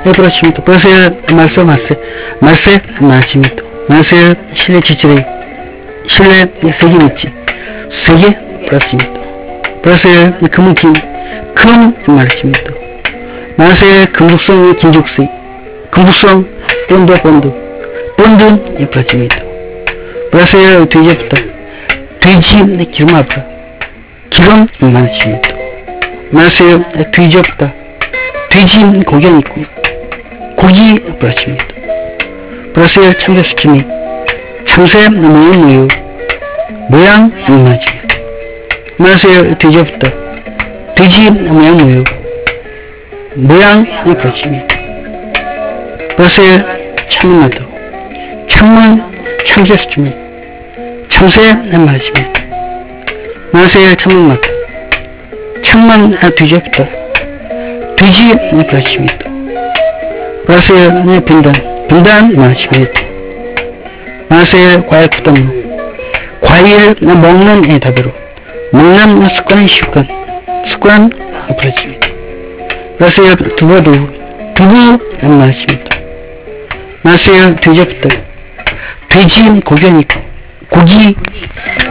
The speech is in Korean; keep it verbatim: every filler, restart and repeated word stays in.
브라시미토 브라세요 말세 말세 말세 마시미토 말세 실내 지지레 실내 세계 있지 세계 브라시미토 브라세요 금은김 금 마시미토 말세 금속성 긴죽세 금속성 본드 본드 본드 브라시미토 브라세요 뒤집다 뒤지 기름 앞에 기름 마시미토 말세요 뒤집다 돼지 고기 있고 고기 브라시입니다. 브라세요 참새 수치미 참새 모양 모유 모양 맞습니다. 말세요 돼지부터 돼지 모양 모유 모양 브라시입니다. 브라세요 참나도 참문 참새 수치미 참새 맞습니다. 말세요 참문 맛 참문 돼지부터 돼지 브라시입니다. 브라세요 분단 분단 마십니다. 마세요 과일 부담로 과일 먹는 애 답으로 먹는 습관 습관 습관 브라시입니다. 브라세요 두부 두부 두부 마십니다. 마세요 돼지부터 돼지 고기 고기